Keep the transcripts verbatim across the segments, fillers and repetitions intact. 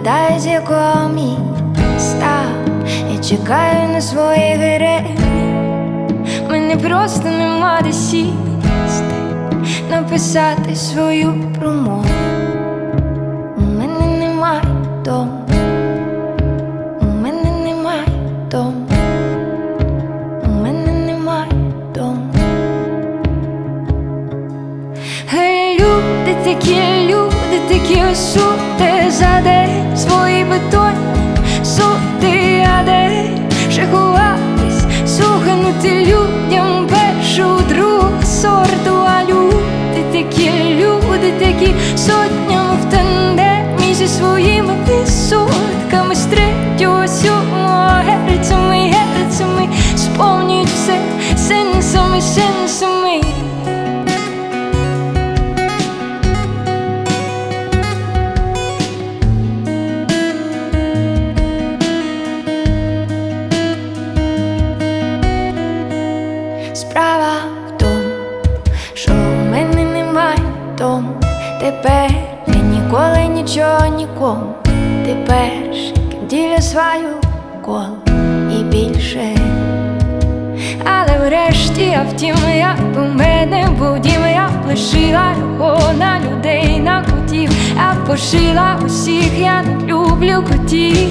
гадаю, з якого міста я чекаю на своїх героїв. Мені просто нема де сісти, написати свою промову. У мене немає дому, у мене немає дому, у мене немає дому. Гей, люди такі, люди такі осуди, за день свої бетонні суди, а де ще ховатись, слуханути людям першу, другу сорту. А люди такі, люди такі сотнями в тандемі зі своїми висотками, з третього, сьомого герцями, герцями сповнюють все сенсами, сенсами. Справа в тому, що у мене немає дому. Тепер я ніколи нічого нікому. Ти перший, ким ділю свою колу і більше. Але врешті, а втім, як у мене був дім, я лишила його на людей, на котів. Я пошила усіх, я не люблю котів.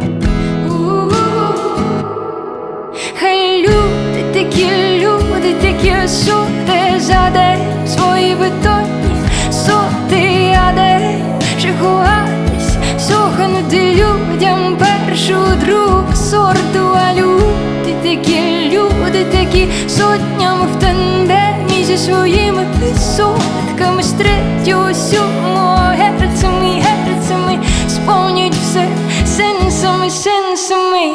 Хай люди такі, люди такі осуди, за день свої бетонні суди, а де ще ховатись, слуханути людям першу, другу сорту. А люди такі, люди такі сотнями в тандемі зі своїми висотками, з третього, сьомого герцями, герцями сповнюють все сенсами, сенсами.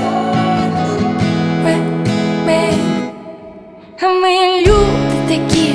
А ми люди такі,